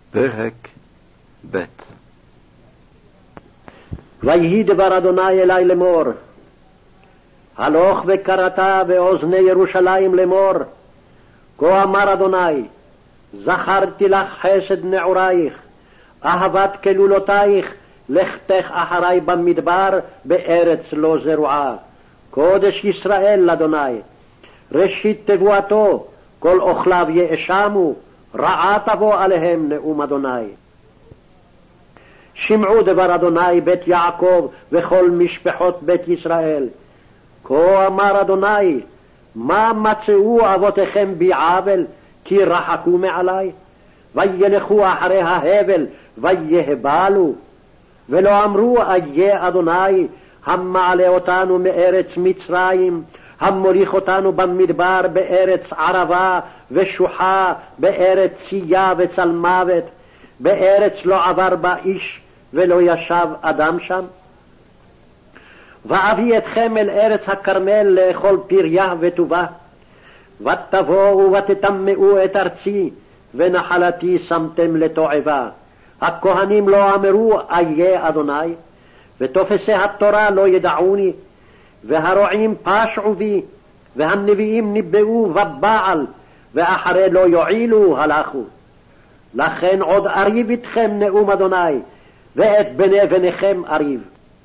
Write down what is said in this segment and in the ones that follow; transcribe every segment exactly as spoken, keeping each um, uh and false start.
פרק ב'. ויהי דבר אדוני אלי לאמור, הלוך וקראת באוזני ירושלים לאמור, כה אמר אדוני, זכרתי לך חסד נעורייך, אהבת כלולותייך, לכתך אחרי במדבר בארץ לא זרועה. קודש ישראל לאדוני, ראשית תבואתו, כל אוכליו יאשמו, רעה תבוא עליהם נאום אדוני. שמעו דבר אדוני בית יעקב וכל משפחות בית ישראל. כה אמר אדוני, מה מצאו אבותיכם בי עוול, כי רחקו מעלי? וילכו אחרי ההבל ויהבלו, ולא אמרו איה אדוני, המעלה אותנו מארץ מצרים, המוליך אותנו במדבר בארץ ערבה ושוחה, בארץ צייה וצלמוות, בארץ לא עבר בה איש ולא ישב אדם שם. ואביא אתכם אל ארץ הכרמל לאכול פריה וטובה, ותבואו ותטמאו את ארצי, ונחלתי שמתם לתועבה. הכהנים לא אמרו איה אדוני, ותופסי התורה לא ידעוני, והרועים פשעו בי, והנביאים ניבאו בבעל, ואחרי לא יועילו הלכו. לכן עוד אריב אתכם נאום אדוני, ואת בני בניכם אריב.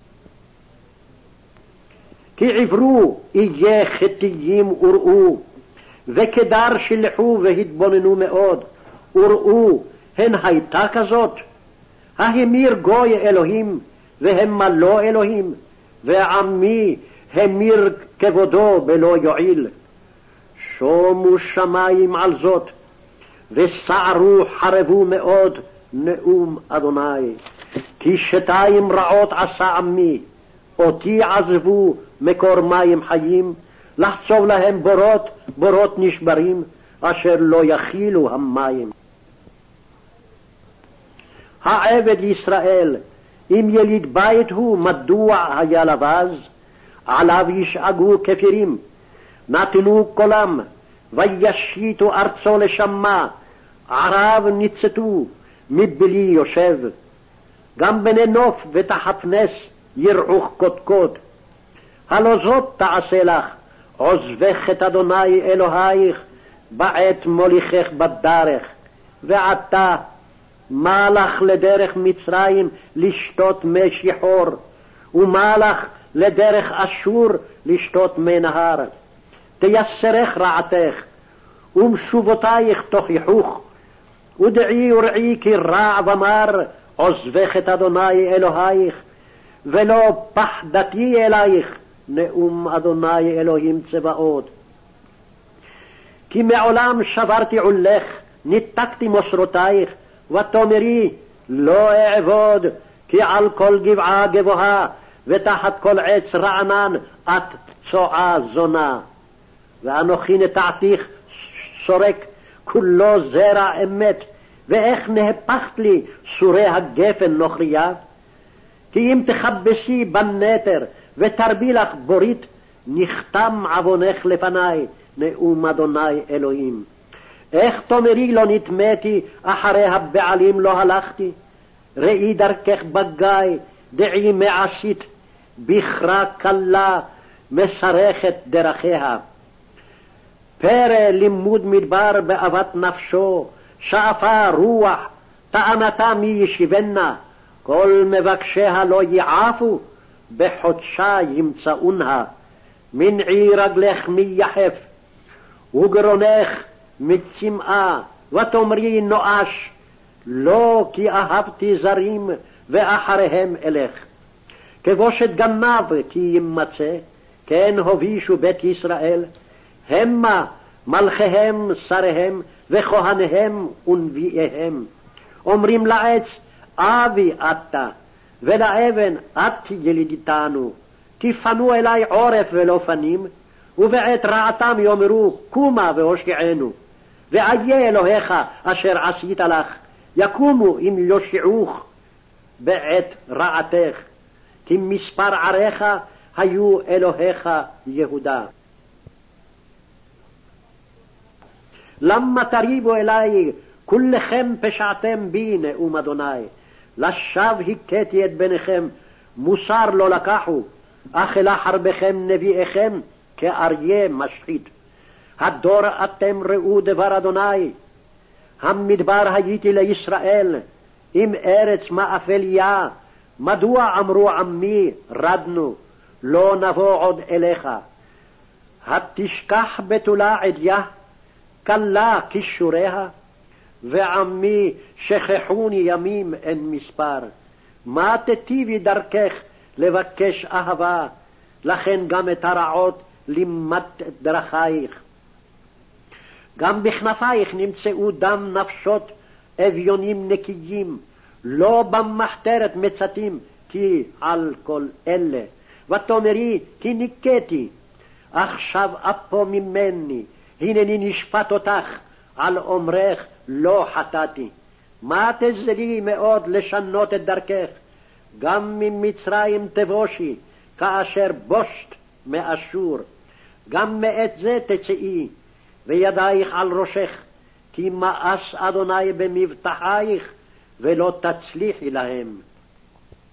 כי עברו איי חטיים וראו, וכדר שלחו והתבוננו מאוד, וראו, הן הייתה כזאת? ההמיר גוי אלוהים, והמה לא אלוהים, ועמי המיר כבודו בלא יועיל. שומו שמים על זאת, וסערו חרבו מאוד נאום אדוני. כי שתיים רעות עשה עמי, אותי עזבו מקור מים חיים, לחצוב להם בורות, בורות נשברים, אשר לא יכילו המים. העבד ישראל, אם יליד בית הוא, מדוע היה לבז? עליו ישאגו כפירים, נתנו קולם, וישיתו ארצו לשמה, ערב ניצתו, מבלי יושב. גם בני נוף ותחת נס ירעוך קודקוד. הלא זאת תעשה לך, עוזבך את אדוני אלוהיך, בעת מוליכך בדרך. ועתה, מה לך לדרך מצרים לשתות מי שחור, ומה לך לדרך אשור לשתות מי נהר? תייסרך רעתך, ומשובותייך תוכיחוך, ודעי וראי כי רע ומר, עוזבך את אדוני אלוהיך, ולא פחדתי אלייך, נאום אדוני אלוהים צבאות. כי מעולם שברתי עולך, ניתקתי מוסרותייך, ותאמרי לא אעבוד, כי על כל גבעה גבוהה, ותחת כל עץ רענן את צועה זונה. ואנוכי נטעתיך סורק, כולו זרע אמת, ואיך נהפכת לי סורי הגפן נוכריה? כי אם תכבסי בנתר, ותרבי לך בורית, נכתם עוונך לפני, נאום אדוני אלוהים. איך תאמרי לא נטמאתי, אחרי הבעלים לא הלכתי? ראי דרכך בגיא, דעי מעשית, בכרה קלה, מסרכת דרכיה. פרא לימוד מדבר באהבת נפשו, שאפה רוח, טענתה מי ישיבנה, כל מבקשיה לא יעפו, בחודשה ימצאונה. מנעי רגלך מי יחף, וגרונך מצמאה, ותאמרי נואש, לא כי אהבתי זרים, ואחריהם אלך. כבושת גנב כי ימצא, כן הובישו בית ישראל, המה מלכיהם שריהם, וכהניהם ונביאיהם. אומרים לעץ, אבי אתה, ולאבן את ילידיתנו, כי פנו אלי עורף ולא פנים, ובעת רעתם יאמרו, קומה והושיענו. ואיה אלוהיך אשר עשית לך, יקומו אם יושיעוך בעת רעתך, כי מספר עריך היו אלוהיך יהודה. למה תריבו אלי כולכם פשעתם בי, נאום אדוני, לשווא הכיתי את בניכם, מוסר לא לקחו, אכלה חרבכם נביאיכם, כאריה משחית. הדור אתם ראו דבר אדוני, המדבר הייתי לישראל, עם ארץ מאפליה, מדוע אמרו עמי רדנו, לא נבוא עוד אליך. התשכח בתולה עדיה, קלה כישוריה, ועמי שכחוני ימים אין מספר. מה תטיבי דרכך לבקש אהבה, לכן גם את הרעות לימדת את דרכייך. גם בכנפייך נמצאו דם נפשות אביונים נקיים, לא במחתרת מצתים, כי על כל אלה. ותאמרי, כי ניקתי, עכשיו אפו ממני, הנני נשפט אותך, על אומרך לא חטאתי. מה תזלי מאוד לשנות את דרכך, גם ממצרים תבושי, כאשר בושת מאשור. גם מעת זה תצאי, וידייך על ראשך, כי מאס אדוני במבטחייך, ולא תצליחי להם.